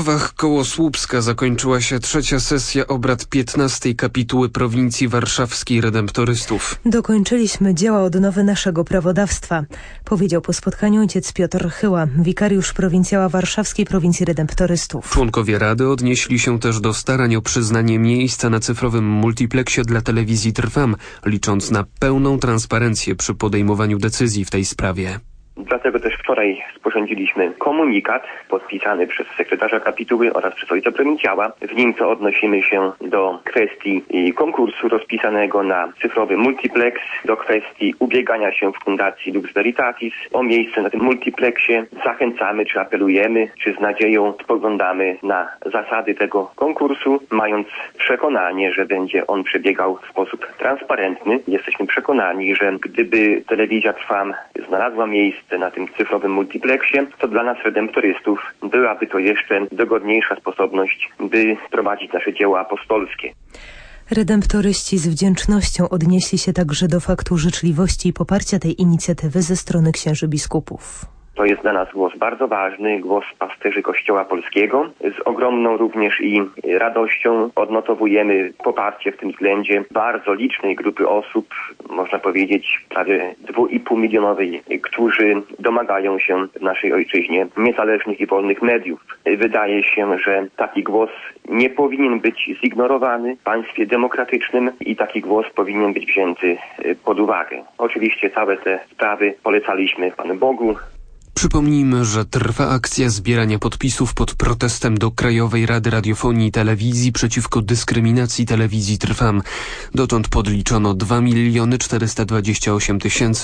Wałach koło Słupska zakończyła się trzecia sesja obrad 15. kapituły prowincji warszawskiej redemptorystów. Dokończyliśmy dzieła odnowy naszego prawodawstwa, powiedział po spotkaniu ojciec Piotr Chyła, wikariusz prowincjała warszawskiej prowincji redemptorystów. Członkowie Rady odnieśli się też do starań o przyznanie miejsca na cyfrowym multiplexie dla telewizji Trwam, licząc na pełną transparencję przy podejmowaniu decyzji w tej sprawie. Dlatego też wczoraj sporządziliśmy komunikat podpisany przez sekretarza kapituły oraz przez ojca prowincjała. W nim co odnosimy się do kwestii konkursu rozpisanego na cyfrowy multiplex, do kwestii ubiegania się w Fundacji Lux Veritatis o miejsce na tym multiplexie. Zachęcamy, czy apelujemy, czy z nadzieją spoglądamy na zasady tego konkursu, mając przekonanie, że będzie on przebiegał w sposób transparentny. Jesteśmy przekonani, że gdyby telewizja Trwam znalazła miejsce na tym cyfrowym multiplexie, to dla nas redemptorystów byłaby to jeszcze dogodniejsza sposobność, by prowadzić nasze dzieła apostolskie. Redemptoryści z wdzięcznością odnieśli się także do faktu życzliwości i poparcia tej inicjatywy ze strony księży biskupów. To jest dla nas głos bardzo ważny, głos pasterzy Kościoła Polskiego. Z ogromną również i radością odnotowujemy poparcie w tym względzie bardzo licznej grupy osób, można powiedzieć prawie 2,5 milionowej, którzy domagają się w naszej ojczyźnie niezależnych i wolnych mediów. Wydaje się, że taki głos nie powinien być zignorowany w państwie demokratycznym i taki głos powinien być wzięty pod uwagę. Oczywiście całe te sprawy polecaliśmy Panu Bogu. Przypomnijmy, że trwa akcja zbierania podpisów pod protestem do Krajowej Rady Radiofonii i Telewizji przeciwko dyskryminacji telewizji Trwam. Dotąd podliczono 2 428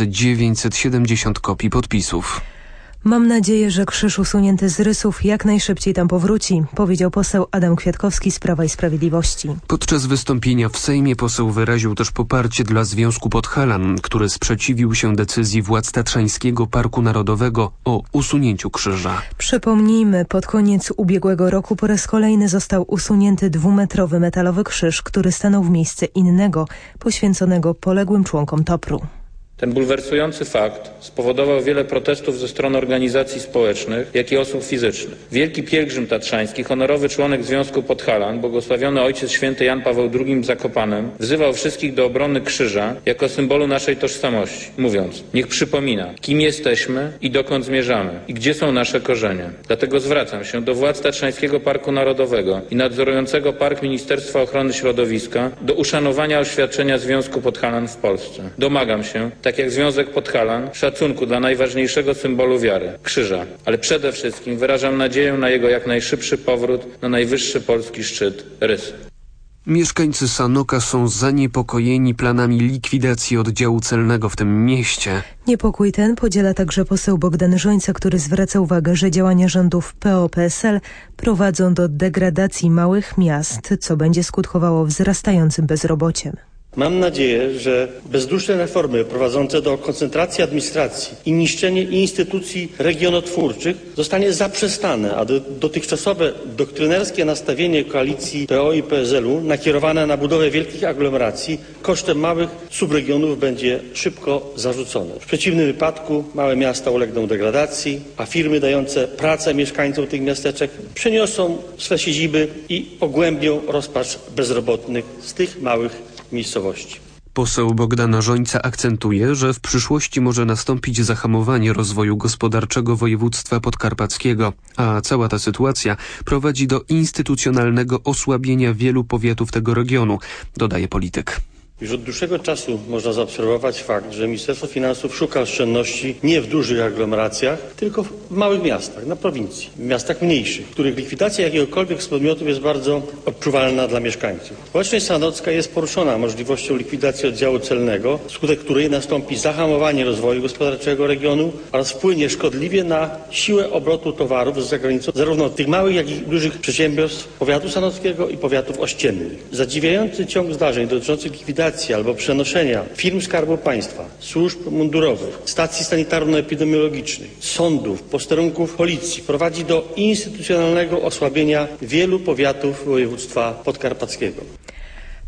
970 kopii podpisów. Mam nadzieję, że krzyż usunięty z rysów jak najszybciej tam powróci, powiedział poseł Adam Kwiatkowski z Prawa i Sprawiedliwości. Podczas wystąpienia w Sejmie poseł wyraził też poparcie dla Związku Podhalan, który sprzeciwił się decyzji władz Tatrzańskiego Parku Narodowego o usunięciu krzyża. Przypomnijmy, pod koniec ubiegłego roku po raz kolejny został usunięty 2-metrowy metalowy krzyż, który stanął w miejsce innego, poświęconego poległym członkom TOPR-u. Ten bulwersujący fakt spowodował wiele protestów ze strony organizacji społecznych, jak i osób fizycznych. Wielki pielgrzym tatrzański, honorowy członek Związku Podhalan, błogosławiony ojciec święty Jan Paweł II w Zakopanem, wzywał wszystkich do obrony krzyża jako symbolu naszej tożsamości, mówiąc: niech przypomina, kim jesteśmy i dokąd zmierzamy i gdzie są nasze korzenie. Dlatego zwracam się do władz Tatrzańskiego Parku Narodowego i nadzorującego park Ministerstwa Ochrony Środowiska do uszanowania oświadczenia Związku Podhalan w Polsce. Domagam się, tak jak Związek Podhalan, szacunku dla najważniejszego symbolu wiary, krzyża. Ale przede wszystkim wyrażam nadzieję na jego jak najszybszy powrót na najwyższy polski szczyt Rysy. Mieszkańcy Sanoka są zaniepokojeni planami likwidacji oddziału celnego w tym mieście. Niepokój ten podziela także poseł Bogdan Żońca, który zwraca uwagę, że działania rządów PO-PSL prowadzą do degradacji małych miast, co będzie skutkowało wzrastającym bezrobociem. Mam nadzieję, że bezduszne reformy prowadzące do koncentracji administracji i niszczenie instytucji regionotwórczych zostanie zaprzestane, a dotychczasowe doktrynerskie nastawienie koalicji PO i PSL-u nakierowane na budowę wielkich aglomeracji kosztem małych subregionów będzie szybko zarzucone. W przeciwnym wypadku małe miasta ulegną degradacji, a firmy dające pracę mieszkańcom tych miasteczek przeniosą swe siedziby i pogłębią rozpacz bezrobotnych z tych małych miejscowości. Poseł Bogdana Żońca akcentuje, że w przyszłości może nastąpić zahamowanie rozwoju gospodarczego województwa podkarpackiego, a cała ta sytuacja prowadzi do instytucjonalnego osłabienia wielu powiatów tego regionu, dodaje polityk. Już od dłuższego czasu można zaobserwować fakt, że Ministerstwo Finansów szuka oszczędności nie w dużych aglomeracjach, tylko w małych miastach, na prowincji, w miastach mniejszych, których likwidacja jakiegokolwiek z podmiotów jest bardzo odczuwalna dla mieszkańców. Społeczność sanocka jest poruszona możliwością likwidacji oddziału celnego, wskutek której nastąpi zahamowanie rozwoju gospodarczego regionu oraz wpłynie szkodliwie na siłę obrotu towarów z zagranicą, zarówno tych małych, jak i dużych przedsiębiorstw powiatu sanockiego i powiatów ościennych. Zadziwiający ciąg zdarzeń dotyczących likwidacji albo przenoszenia firm Skarbu Państwa, służb mundurowych, stacji sanitarno-epidemiologicznych, sądów, posterunków policji prowadzi do instytucjonalnego osłabienia wielu powiatów województwa podkarpackiego.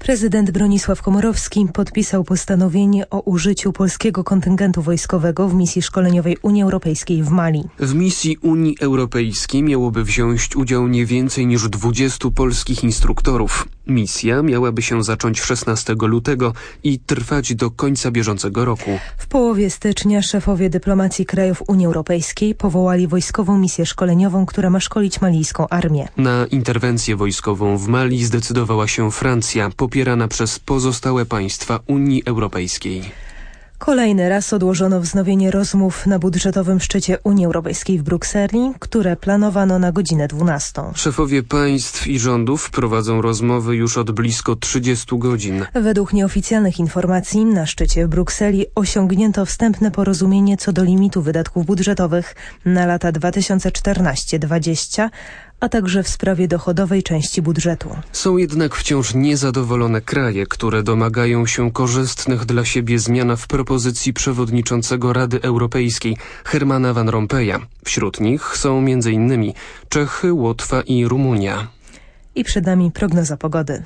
Prezydent Bronisław Komorowski podpisał postanowienie o użyciu polskiego kontyngentu wojskowego w misji szkoleniowej Unii Europejskiej w Mali. W misji Unii Europejskiej miałoby wziąć udział nie więcej niż 20 polskich instruktorów. Misja miałaby się zacząć 16 lutego i trwać do końca bieżącego roku. W połowie stycznia szefowie dyplomacji krajów Unii Europejskiej powołali wojskową misję szkoleniową, która ma szkolić malijską armię. Na interwencję wojskową w Mali zdecydowała się Francja, popierana przez pozostałe państwa Unii Europejskiej. Kolejny raz odłożono wznowienie rozmów na budżetowym szczycie Unii Europejskiej w Brukseli, które planowano na godzinę 12. Szefowie państw i rządów prowadzą rozmowy już od blisko 30 godzin. Według nieoficjalnych informacji na szczycie w Brukseli osiągnięto wstępne porozumienie co do limitu wydatków budżetowych na lata 2014-2020, a także w sprawie dochodowej części budżetu. Są jednak wciąż niezadowolone kraje, które domagają się korzystnych dla siebie zmian w propozycji przewodniczącego Rady Europejskiej Hermana Van Rompuya. Wśród nich są m.in. Czechy, Łotwa i Rumunia. I przed nami prognoza pogody.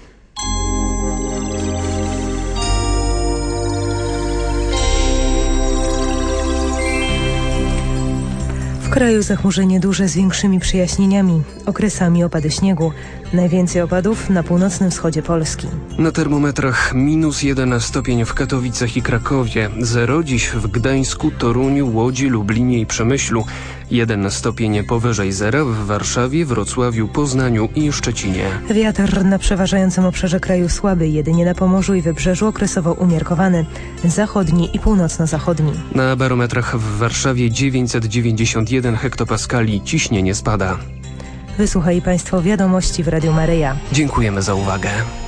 W kraju zachmurzenie duże z większymi przejaśnieniami, okresami opady śniegu. Najwięcej opadów na północnym wschodzie Polski. Na termometrach -1 stopień w Katowicach i Krakowie, 0 dziś w Gdańsku, Toruniu, Łodzi, Lublinie i Przemyślu, 1 stopień powyżej zera w Warszawie, Wrocławiu, Poznaniu i Szczecinie. Wiatr na przeważającym obszarze kraju słaby, jedynie na Pomorzu i Wybrzeżu okresowo umiarkowany, zachodni i północno-zachodni. Na barometrach w Warszawie 991 hektopaskali, ciśnienie spada. Wysłuchali Państwo wiadomości w Radiu Maryja. Dziękujemy za uwagę.